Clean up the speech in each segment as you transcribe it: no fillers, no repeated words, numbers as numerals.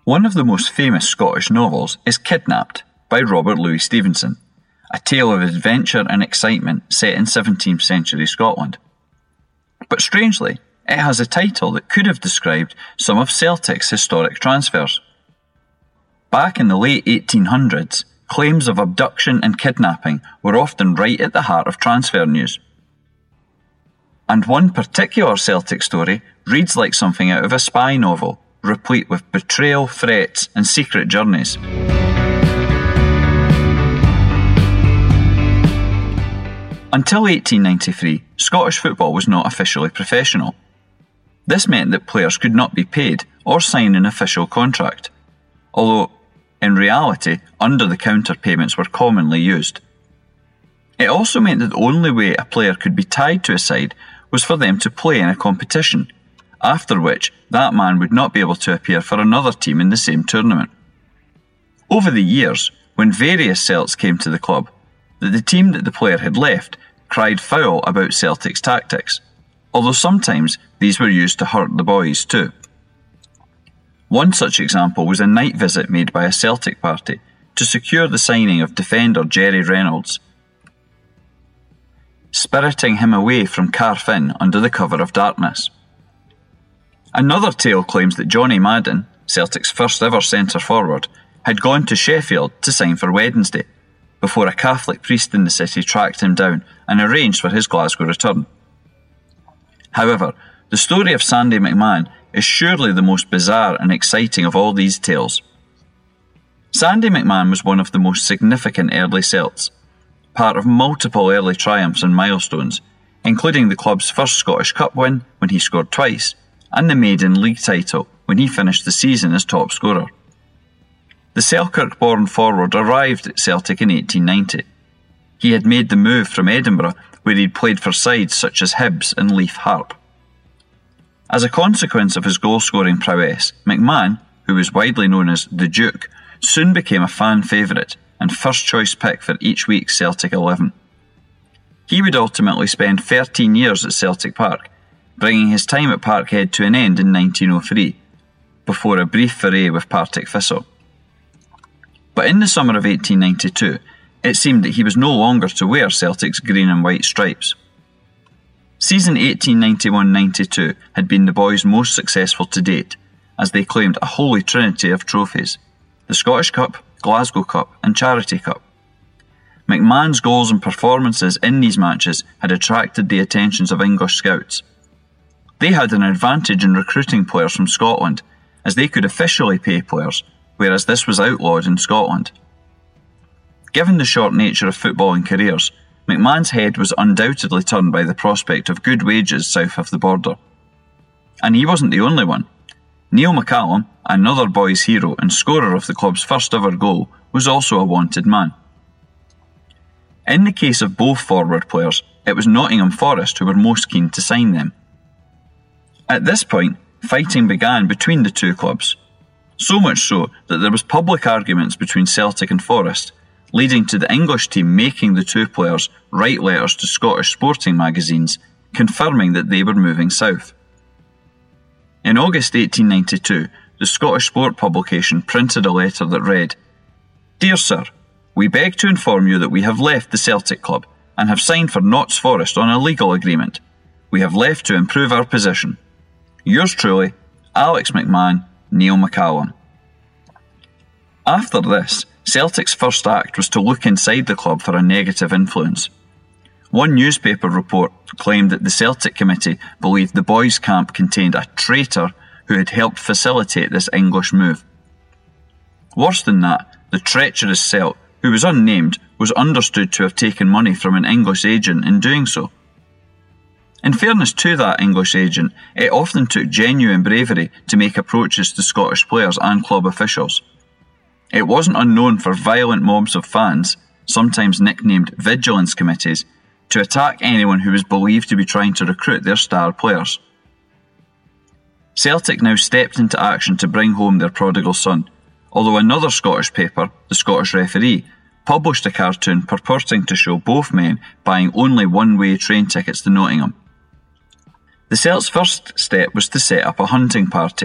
One of the most famous Scottish novels is Kidnapped by Robert Louis Stevenson, a tale of adventure and excitement set in 17th century Scotland. But strangely, it has a title that could have described some of Celtic's historic transfers. Back in the late 1800s, claims of abduction and kidnapping were often right at the heart of transfer news. And one particular Celtic story reads like something out of a spy novel, replete with betrayal, threats, and secret journeys. Until 1893, Scottish football was not officially professional. This meant that players could not be paid or sign an official contract, although, in reality, under-the-counter payments were commonly used. It also meant that the only way a player could be tied to a side was for them to play in a competition, after which that man would not be able to appear for another team in the same tournament. Over the years, when various Celts came to the club, the team that the player had left cried foul about Celtic's tactics, although sometimes these were used to hurt the boys too. One such example was a night visit made by a Celtic party to secure the signing of defender Jerry Reynolds, spiriting him away from Carfin under the cover of darkness. Another tale claims that Johnny Madden, Celtic's first ever centre-forward, had gone to Sheffield to sign for Wednesday, before a Catholic priest in the city tracked him down and arranged for his Glasgow return. However, the story of Sandy McMahon is surely the most bizarre and exciting of all these tales. Sandy McMahon was one of the most significant early Celts, part of multiple early triumphs and milestones, including the club's first Scottish Cup win when he scored twice, and the maiden league title when he finished the season as top scorer. The Selkirk-born forward arrived at Celtic in 1890. He had made the move from Edinburgh, where he'd played for sides such as Hibs and Leith Harp. As a consequence of his goal-scoring prowess, McMahon, who was widely known as the Duke, soon became a fan favourite and first-choice pick for each week's Celtic 11. He would ultimately spend 13 years at Celtic Park, bringing his time at Parkhead to an end in 1903, before a brief foray with Partick Thistle. But in the summer of 1892, it seemed that he was no longer to wear Celtic's green and white stripes. Season 1891-92 had been the boys' most successful to date, as they claimed a holy trinity of trophies: the Scottish Cup, Glasgow Cup and Charity Cup. McMahon's goals and performances in these matches had attracted the attentions of English scouts. They had an advantage in recruiting players from Scotland, as they could officially pay players, whereas this was outlawed in Scotland. Given the short nature of footballing careers, McMahon's head was undoubtedly turned by the prospect of good wages south of the border. And he wasn't the only one. Neil McCallum, another boys' hero and scorer of the club's first ever goal, was also a wanted man. In the case of both forward players, it was Nottingham Forest who were most keen to sign them. At this point, fighting began between the two clubs, so much so that there was public arguments between Celtic and Forest, leading to the English team making the two players write letters to Scottish sporting magazines confirming that they were moving south. In August 1892, the Scottish sport publication printed a letter that read, "Dear Sir, we beg to inform you that we have left the Celtic Club and have signed for Notts Forest on a legal agreement. We have left to improve our position. Yours truly, Alex McMahon, Neil McCallum." After this, Celtic's first act was to look inside the club for a negative influence. One newspaper report claimed that the Celtic committee believed the boys' camp contained a traitor who had helped facilitate this English move. Worse than that, the treacherous Celt, who was unnamed, was understood to have taken money from an English agent in doing so. In fairness to that English agent, it often took genuine bravery to make approaches to Scottish players and club officials. It wasn't unknown for violent mobs of fans, sometimes nicknamed vigilance committees, to attack anyone who was believed to be trying to recruit their star players. Celtic now stepped into action to bring home their prodigal son, although another Scottish paper, the Scottish Referee, published a cartoon purporting to show both men buying only one-way train tickets to Nottingham. The Celts' first step was to set up a hunting party,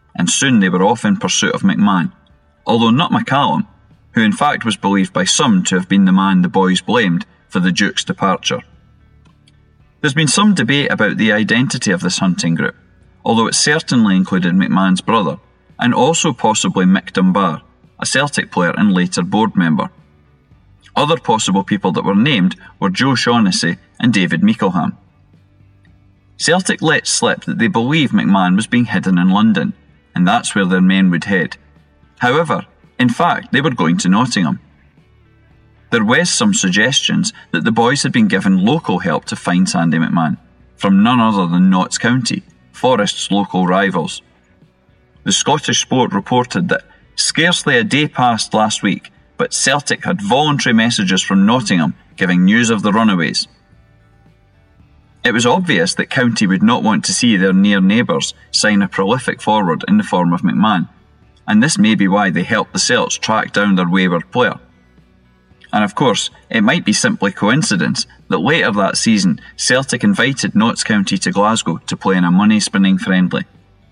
and soon they were off in pursuit of McMahon, although not McCallum, who in fact was believed by some to have been the man the boys blamed for the Duke's departure. There's been some debate about the identity of this hunting group, although it certainly included McMahon's brother, and also possibly Mick Dunbar, a Celtic player and later board member. Other possible people that were named were Joe Shaughnessy and David Meekleham. Celtic let slip that they believe McMahon was being hidden in London, and that's where their men would head. However, in fact, they were going to Nottingham. There was some suggestions that the boys had been given local help to find Sandy McMahon, from none other than Notts County, Forest's local rivals. The Scottish Sport reported that scarcely a day passed last week, but Celtic had voluntary messages from Nottingham giving news of the runaways. It was obvious that County would not want to see their near neighbours sign a prolific forward in the form of McMahon, and this may be why they helped the Celts track down their wayward player. And of course, it might be simply coincidence that later that season Celtic invited Notts County to Glasgow to play in a money-spinning friendly.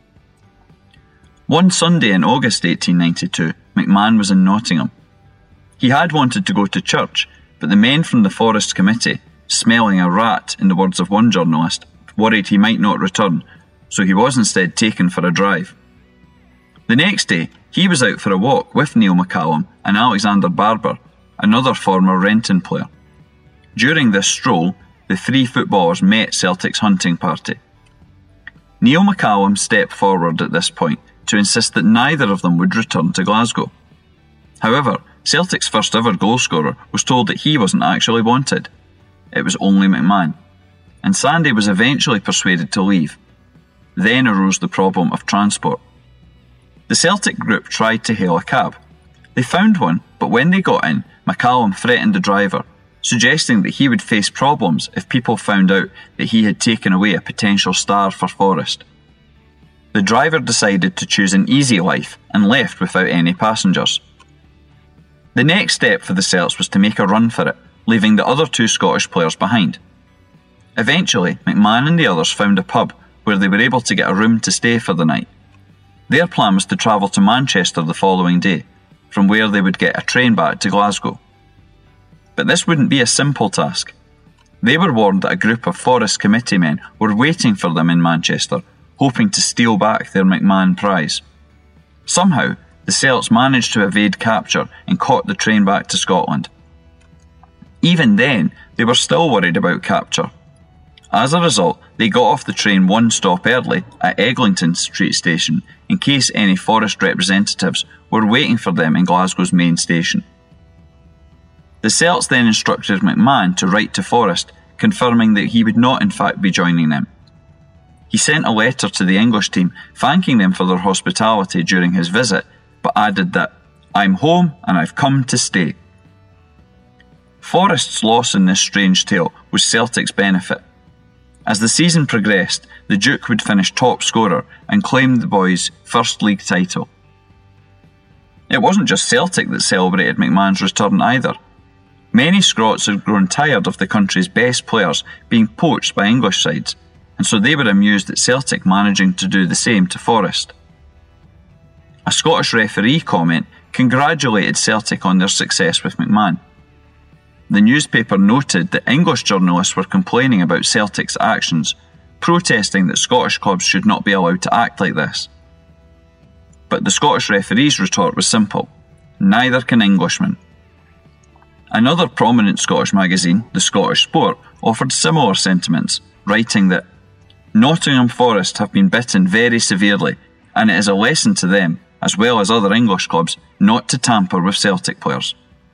One Sunday in August 1892, McMahon was in Nottingham. He had wanted to go to church, but the men from the Forest Committee, smelling a rat in the words of one journalist, worried he might not return, so he was instead taken for a drive. The next day, he was out for a walk with Neil McCallum and Alexander Barber, another former Renton player. During this stroll, the three footballers met Celtic's hunting party. Neil McCallum stepped forward at this point to insist that neither of them would return to Glasgow. However, Celtic's first ever goalscorer was told that he wasn't actually wanted. It was only McMahon, and Sandy was eventually persuaded to leave. Then arose the problem of transport. The Celtic group tried to hail a cab. They found one, but when they got in, McCallum threatened the driver, suggesting that he would face problems if people found out that he had taken away a potential star for Forest. The driver decided to choose an easy life and left without any passengers. The next step for the Celts was to make a run for it, leaving the other two Scottish players behind. Eventually, McMahon and the others found a pub where they were able to get a room to stay for the night. Their plan was to travel to Manchester the following day, from where they would get a train back to Glasgow. But this wouldn't be a simple task. They were warned that a group of Forest Committee men were waiting for them in Manchester, hoping to steal back their McMahon prize. Somehow, the Celts managed to evade capture and caught the train back to Scotland. Even then, they were still worried about capture. As a result, they got off the train one stop early at Eglinton Street Station in case any Forest representatives were waiting for them in Glasgow's main station. The Celts then instructed McMahon to write to Forest, confirming that he would not in fact be joining them. He sent a letter to the English team thanking them for their hospitality during his visit, but added that, "I'm home and I've come to stay." Forest's loss in this strange tale was Celtic's benefit. As the season progressed, the Duke would finish top scorer and claim the boys' first league title. It wasn't just Celtic that celebrated McMahon's return either. Many Scots had grown tired of the country's best players being poached by English sides, and so they were amused at Celtic managing to do the same to Forest. A Scottish referee comment congratulated Celtic on their success with McMahon. The newspaper noted that English journalists were complaining about Celtic's actions, protesting that Scottish clubs should not be allowed to act like this. But the Scottish referee's retort was simple: neither can Englishmen. Another prominent Scottish magazine, The Scottish Sport, offered similar sentiments, writing that Nottingham Forest have been bitten very severely, and it is a lesson to them, as well as other English clubs, not to tamper with Celtic players.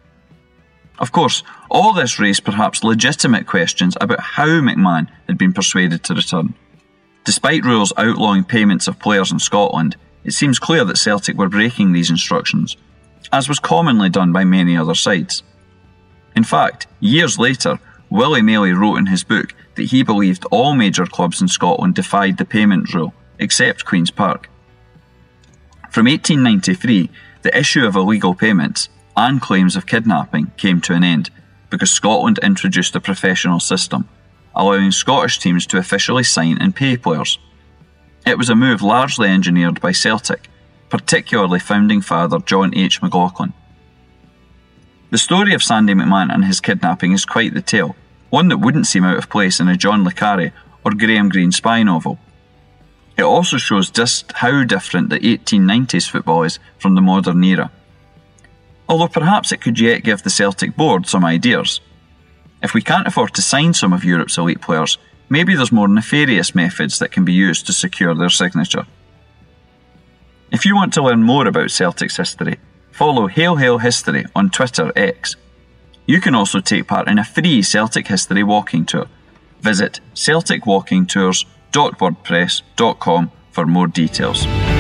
Of course, all this raised perhaps legitimate questions about how McMahon had been persuaded to return. Despite rules outlawing payments of players in Scotland, it seems clear that Celtic were breaking these instructions, as was commonly done by many other sides. In fact, years later, Willie Maley wrote in his book that he believed all major clubs in Scotland defied the payment rule, except Queen's Park. From 1893, the issue of illegal payments and claims of kidnapping came to an end because Scotland introduced a professional system, allowing Scottish teams to officially sign and pay players. It was a move largely engineered by Celtic, particularly founding father John H. McLaughlin. The story of Sandy McMahon and his kidnapping is quite the tale, one that wouldn't seem out of place in a John le Carré or Graham Greene spy novel. It also shows just how different the 1890s football is from the modern era. Although perhaps it could yet give the Celtic board some ideas. If we can't afford to sign some of Europe's elite players, maybe there's more nefarious methods that can be used to secure their signature. If you want to learn more about Celtic's history, follow Hail Hail History on Twitter X. You can also take part in a free Celtic history walking tour. Visit celticwalkingtours.wordpress.com for more details.